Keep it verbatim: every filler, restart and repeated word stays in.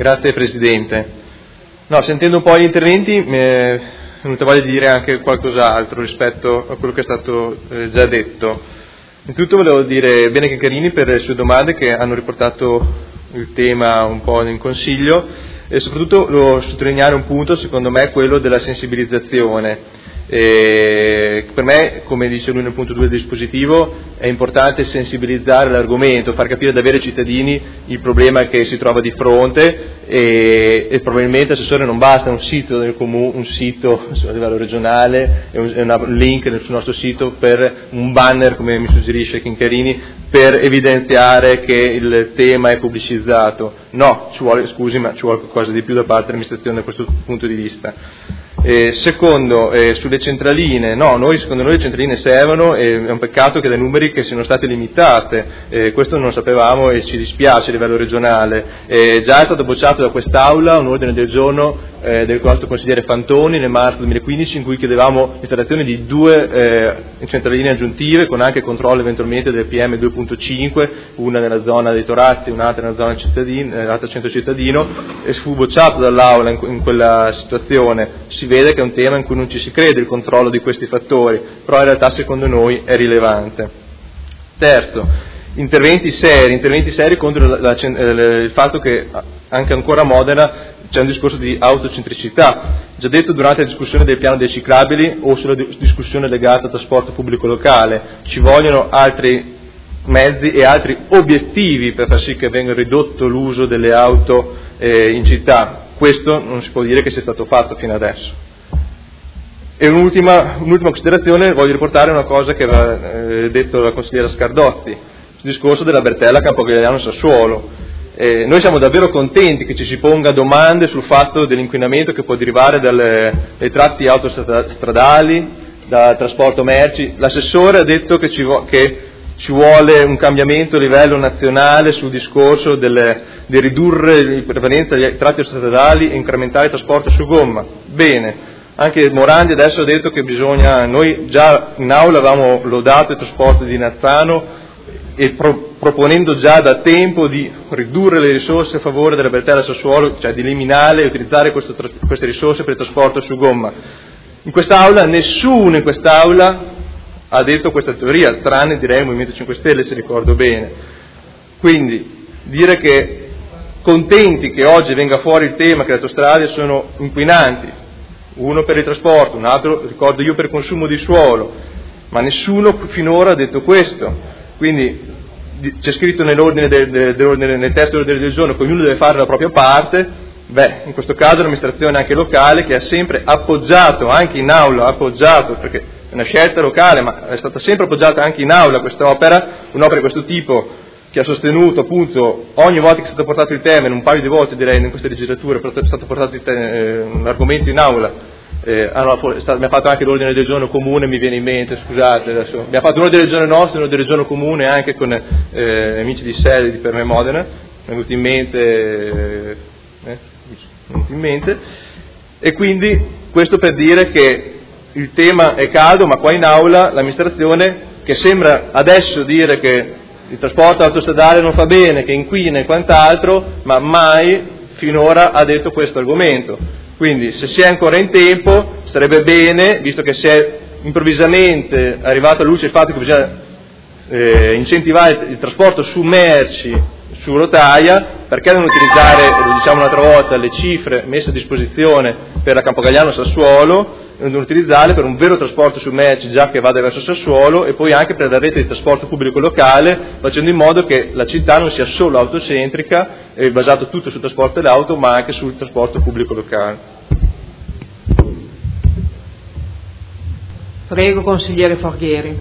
Grazie Presidente. No, sentendo un po' gli interventi mi è venuta voglia di dire anche qualcos'altro rispetto a quello che è stato eh, già detto. Innanzitutto volevo dire bene Chincarini per le sue domande che hanno riportato il tema un po' in consiglio e soprattutto lo sottolineare un punto, secondo me, quello della sensibilizzazione. E per me, come dice lui nel punto due del dispositivo, è importante sensibilizzare l'argomento, far capire davvero ai cittadini il problema che si trova di fronte e, e probabilmente assessore non basta un sito del comune, un sito a livello regionale e un, e un link sul nostro sito per un banner, come mi suggerisce Chincarini, per evidenziare che il tema è pubblicizzato. No, ci vuole, scusi, ma ci vuole qualcosa di più da parte dell'amministrazione da questo punto di vista. Eh, secondo, eh, sulle centraline, no, noi, secondo noi le centraline servono e è un peccato che dai numeri che siano state limitate, eh, questo non lo sapevamo e ci dispiace a livello regionale. Eh, già è stato bocciato da quest'Aula un ordine del giorno eh, del nostro consigliere Fantoni nel marzo duemilaquindici in cui chiedevamo l'installazione di due eh, centraline aggiuntive con anche controllo eventualmente del P M due punto cinque, una nella zona dei Torazzi, un'altra nella zona cittadino, eh, l'altra centro cittadino, e fu bocciato dall'Aula in, in quella situazione. Si vede che è un tema in cui non ci si crede il controllo di questi fattori, però in realtà secondo noi è rilevante. Terzo, interventi seri, interventi seri contro la, la, il fatto che anche ancora a Modena c'è un discorso di autocentricità. Già detto durante la discussione del piano dei ciclabili o sulla discussione legata al trasporto pubblico locale, ci vogliono altri mezzi e altri obiettivi per far sì che venga ridotto l'uso delle auto eh, in città. Questo non si può dire che sia stato fatto fino adesso. E un'ultima, un'ultima considerazione, voglio riportare una cosa che aveva eh, detto la consigliera Scardozzi, sul discorso della Bertella Campogalliano Sassuolo. Eh, noi siamo davvero contenti che ci si ponga domande sul fatto dell'inquinamento che può derivare dalle, dai tratti autostradali, dal trasporto merci. L'assessore ha detto che ci, vo- che ci vuole un cambiamento a livello nazionale sul discorso delle, di ridurre la prevalenza degli tratti autostradali e incrementare il trasporto su gomma. Bene. Anche Morandi adesso ha detto che bisogna, noi già in aula avevamo lodato il trasporto di Nazzano e pro, proponendo già da tempo di ridurre le risorse a favore della Bertella Sassuolo, cioè di eliminare e utilizzare questo, queste risorse per il trasporto su gomma. In quest'aula, nessuno in quest'aula ha detto questa teoria, tranne direi il Movimento cinque Stelle, se ricordo bene. Quindi dire che contenti che oggi venga fuori il tema che le autostrade sono inquinanti, uno per il trasporto, un altro, ricordo io, per consumo di suolo, ma nessuno finora ha detto questo. Quindi c'è scritto nell'ordine del, dell'ordine, nel testo dell'ordine del giorno che ognuno deve fare la propria parte. Beh, in questo caso l'amministrazione anche locale, che ha sempre appoggiato, anche in aula, appoggiato, perché è una scelta locale, ma è stata sempre appoggiata anche in aula quest'opera, un'opera di questo tipo, che ha sostenuto appunto ogni volta che è stato portato il tema, in un paio di volte direi in queste legislature, è stato portato eh, l'argomento in aula. Eh, ah no, mi ha fatto anche l'ordine del giorno comune, mi viene in mente, scusate adesso, mi ha fatto un ordine del giorno nostro, un ordine del giorno comune anche con eh, amici di Sele di Per me Modena, mi è venuto in mente, eh, eh, mi è venuto in mente, e quindi questo per dire che il tema è caldo, ma qua in aula l'amministrazione, che sembra adesso dire che il trasporto autostradale non fa bene, che inquina e quant'altro, ma mai finora ha detto questo argomento. Quindi se si è ancora in tempo sarebbe bene, visto che si è improvvisamente arrivato alla luce il fatto che bisogna eh, incentivare il trasporto su merci su rotaia, perché non utilizzare, lo diciamo un'altra volta, le cifre messe a disposizione per la Campogalliano Sassuolo, non utilizzarle per un vero trasporto su merci già che vada verso Sassuolo e poi anche per la rete di trasporto pubblico locale, facendo in modo che la città non sia solo autocentrica e basato tutto sul trasporto dell'auto, ma anche sul trasporto pubblico locale. Prego, consigliere Forghieri.